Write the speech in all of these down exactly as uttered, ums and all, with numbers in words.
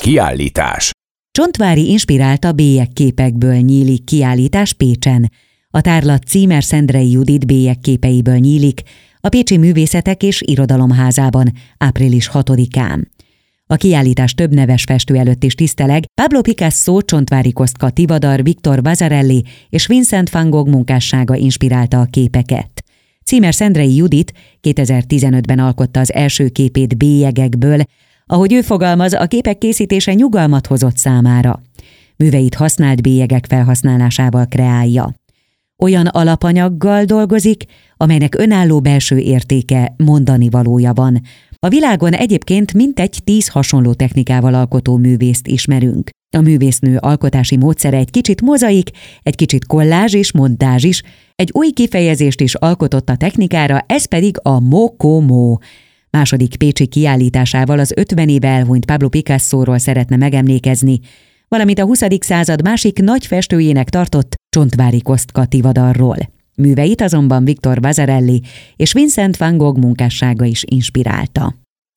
Kiállítás. Csontváry inspirálta bélyekképekből nyílik kiállítás Pécsen. A tárlat Címer Szendrei Judit bélyekkképeiből nyílik a Pécsi Művészetek és Irodalomházában április hatodikán. A kiállítás több neves festő előtt is tiszteleg, Pablo Picasso, Csontváry Kostka Tivadar, Victor Vasarely és Vincent van Gogh munkássága inspirálta a képeket. Címer Szendrei Judit kétezer-tizenötben alkotta az első képét bélyegekből, ahogy ő fogalmaz, a képek készítése nyugalmat hozott számára. Műveit használt bélyegek felhasználásával kreálja. Olyan alapanyaggal dolgozik, amelynek önálló belső értéke, mondani valója van. A világon egyébként mintegy tíz hasonló technikával alkotó művészt ismerünk. A művésznő alkotási módszere egy kicsit mozaik, egy kicsit kollázs és montázs is, egy új kifejezést is alkotott a technikára, ez pedig a mokomó. Második pécsi kiállításával az ötven éve elhunyt Pablo Picassóról szeretne megemlékezni, valamint a huszadik század másik nagy festőjének tartott Csontváry Kostka Tivadarról. Műveit azonban Victor Vasarely és Vincent van Gogh munkássága is inspirálta.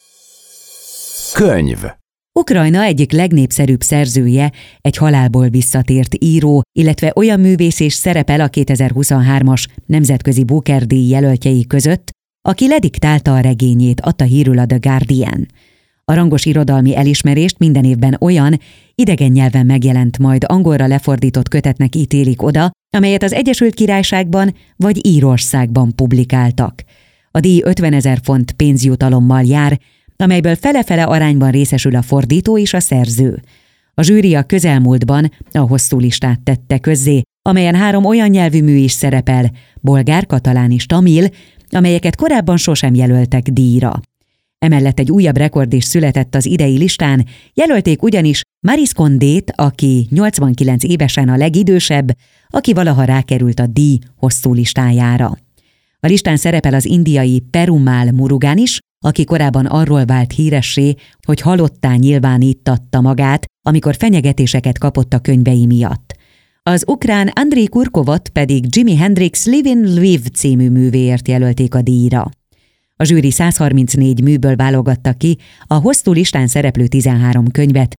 Könyv. Ukrajna egyik legnépszerűbb szerzője, egy halálból visszatért író, illetve olyan művész is szerepel a kétezer-huszonhármas nemzetközi Booker-díj jelöltjei között, aki lediktálta a regényét, adta hírül a The Guardian. A rangos irodalmi elismerést minden évben olyan, idegen nyelven megjelent, majd angolra lefordított kötetnek ítélik oda, amelyet az Egyesült Királyságban vagy Írországban publikáltak. A díj ötvenezer font pénzjutalommal jár, amelyből fele-fele arányban részesül a fordító és a szerző. A zsűri a közelmúltban a hosszú listát tette közzé, amelyen három olyan nyelvű mű is szerepel, bolgár, katalán és tamil, amelyeket korábban sosem jelöltek díjra. Emellett egy újabb rekord is született az idei listán, jelölték ugyanis Maryse Condét, aki nyolcvankilenc évesen a legidősebb, aki valaha rákerült a díj hosszú listájára. A listán szerepel az indiai Perumal Murugan is, aki korábban arról vált híressé, hogy halottá nyilvánítatta magát, amikor fenyegetéseket kapott a könyvei miatt. Az ukrán Andrei Kurkovot pedig Jimi Hendrix Live in Lviv című művéért jelölték a díjra. A zsűri százharmincnégy műből válogatta ki a hosszú listán szereplő tizenhárom könyvet,